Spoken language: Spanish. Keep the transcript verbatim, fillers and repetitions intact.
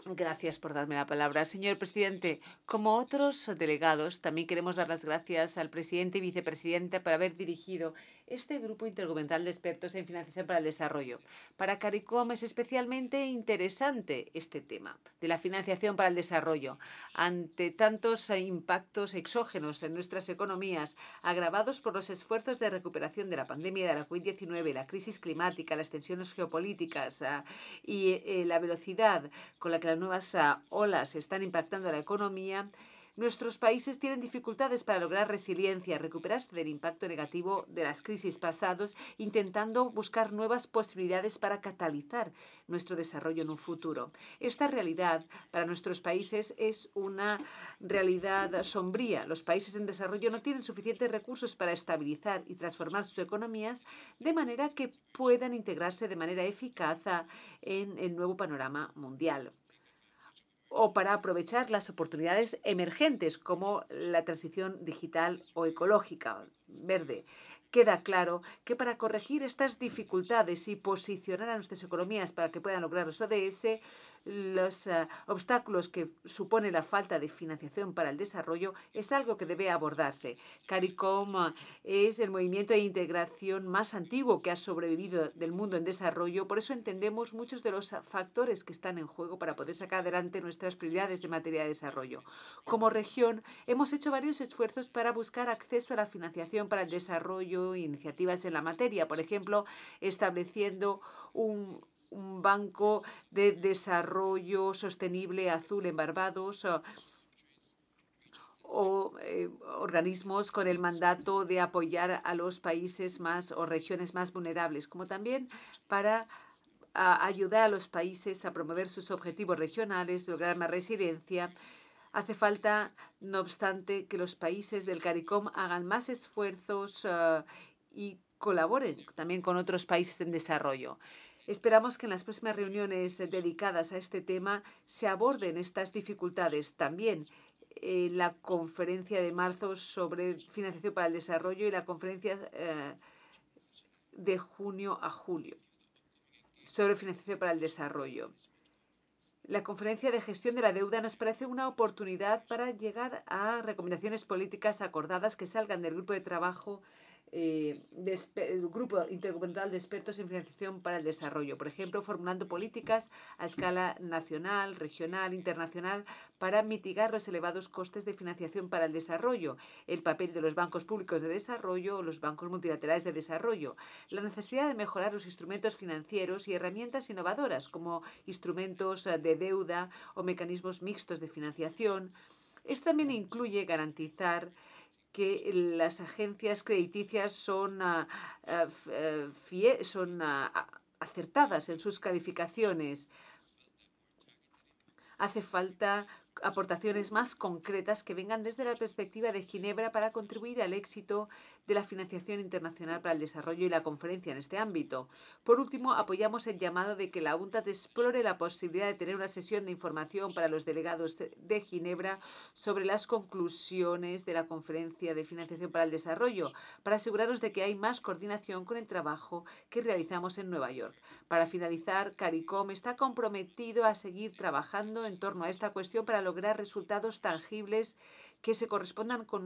Gracias por darme la palabra. Señor presidente, como otros delegados, también queremos dar las gracias al presidente y vicepresidenta por haber dirigido este grupo intergubernamental de expertos en financiación para el desarrollo. Para CARICOM es especialmente interesante este tema de la financiación para el desarrollo. Ante tantos impactos exógenos en nuestras economías, agravados por los esfuerzos de recuperación de la pandemia de la COVID diecinueve, la crisis climática, las tensiones geopolíticas uh, y eh, la velocidad con la que las nuevas uh, olas están impactando a la economía, nuestros países tienen dificultades para lograr resiliencia, recuperarse del impacto negativo de las crisis pasadas, intentando buscar nuevas posibilidades para catalizar nuestro desarrollo en un futuro. Esta realidad para nuestros países es una realidad sombría. Los países en desarrollo no tienen suficientes recursos para estabilizar y transformar sus economías de manera que puedan integrarse de manera eficaz en el nuevo panorama mundial, o para aprovechar las oportunidades emergentes como la transición digital o ecológica verde. Queda claro que para corregir estas dificultades y posicionar a nuestras economías para que puedan lograr los O D S, los uh, obstáculos que supone la falta de financiación para el desarrollo es algo que debe abordarse. CARICOM uh, es el movimiento de integración más antiguo que ha sobrevivido del mundo en desarrollo, por eso entendemos muchos de los factores que están en juego para poder sacar adelante nuestras prioridades en materia de desarrollo. Como región, hemos hecho varios esfuerzos para buscar acceso a la financiación para el desarrollo e iniciativas en la materia, por ejemplo, estableciendo un un banco de desarrollo sostenible azul en Barbados, o, o eh, organismos con el mandato de apoyar a los países más o regiones más vulnerables, como también para a ayudar a los países a promover sus objetivos regionales, lograr más resiliencia. Hace falta, no obstante, que los países del CARICOM hagan más esfuerzos uh, y colaboren también con otros países en desarrollo. Esperamos que en las próximas reuniones dedicadas a este tema se aborden estas dificultades también. Eh, la conferencia de marzo sobre financiación para el desarrollo y la conferencia eh, de junio a julio sobre financiación para el desarrollo. La conferencia de gestión de la deuda nos parece una oportunidad para llegar a recomendaciones políticas acordadas que salgan del grupo de trabajo eh, de el grupo intergubernamental de expertos en financiación para el desarrollo, por ejemplo, formulando políticas a escala nacional, regional, internacional, para mitigar los elevados costes de financiación para el desarrollo, el papel de los bancos públicos de desarrollo o los bancos multilaterales de desarrollo, la necesidad de mejorar los instrumentos financieros y herramientas innovadoras como instrumentos de deuda o mecanismos mixtos de financiación. Esto también incluye garantizar que las agencias crediticias son, uh, uh, fie son uh, acertadas en sus calificaciones. Hace falta aportaciones más concretas que vengan desde la perspectiva de Ginebra para contribuir al éxito de la financiación internacional para el desarrollo y la conferencia en este ámbito. Por último, apoyamos el llamado de que la UNCTAD explore la posibilidad de tener una sesión de información para los delegados de Ginebra sobre las conclusiones de la conferencia de financiación para el desarrollo, para asegurarnos de que hay más coordinación con el trabajo que realizamos en Nueva York. Para finalizar, CARICOM está comprometido a seguir trabajando en torno a esta cuestión para lograr resultados tangibles que se correspondan con